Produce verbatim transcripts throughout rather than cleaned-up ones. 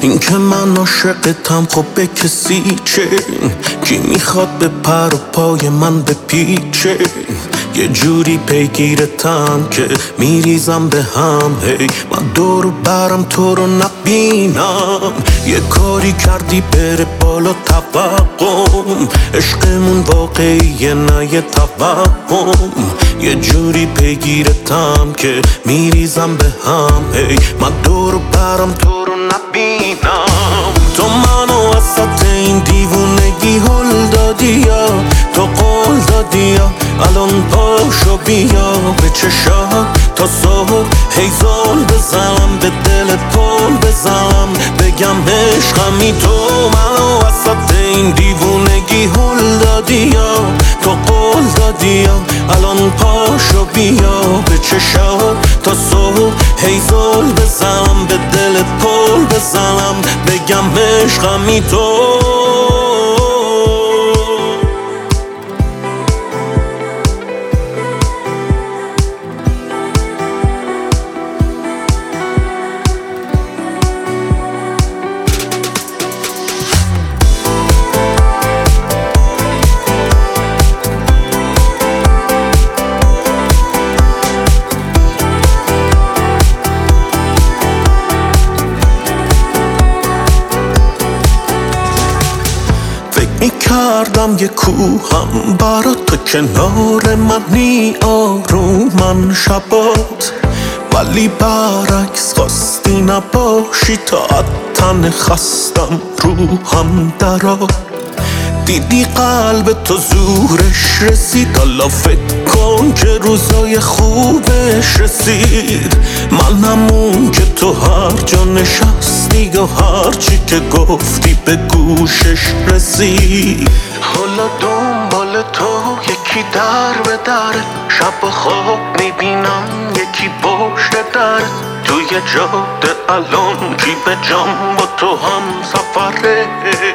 این که من عاشقتم خب به کسی چه؟ کی میخواد به پر و پای من بپیچه؟ یه جوری پیگیرتم که میریزم به هم. هی من دور برم تو رو نبینم. یه کاری کردی بره بالا توقم. عشقمون واقعیه نه یه توهم. یه جوری پیگیرتم که میریزم به هم. هی من دور برم تو رو نبینم. تو منو وسط این دیوونگی هل دادی یا تو قول دادی یا الان پاشو بیا به چشات تا صبح هی زل بزنم به دل پل بزنم بگم عشقمی. تو منو وسط این دیوونگی هل دادی یا تو قول دادی یا الان پاشو بیا به چشات تا صبح هی زل بزنم به دل پل بزنم بگم عشقمی. تو میکردم یه کوهم برا تو کنار منی آرومن شبات، ولی برعکس خواستی نباشی تا تن خستم روحم درات. دیدی قلب تو زورش رسید، حالا فکر کن که روزای خوبش رسید. منم اون که تو هر جا نشستی و هر چی که گفتی به گوشش رسید. حالا دنبال تو یکی در به در، شب و خواب میبینم یکی پشت در. توی جاده الان کی به جام با تو هم سفره.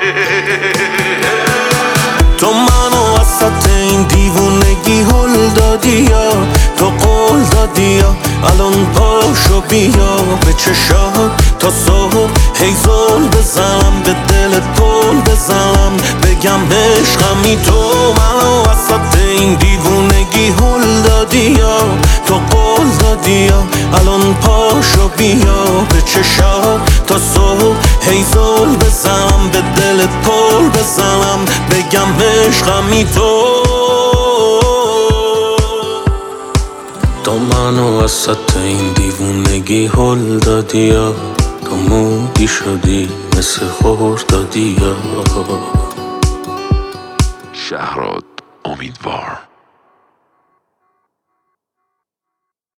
تو منو وسط این دیوونگی هل دادی یا تو قول دادی یا الان پاشو بیا به چشات تا صبح هی زل بزنم به دل پل بزنم بگم عشقمی. تو منو وسط این دیوونگی هل دادی یا تو قول دادی یا الان پاشو بیا به چشات تا صبح هی زل بزنم به دل پل بزنم بگم عشقمی. تو تو منو وسط این دیوونگی هل دادی یا تو مودی شدی مثل خردادی یا. شهراد امیدوار.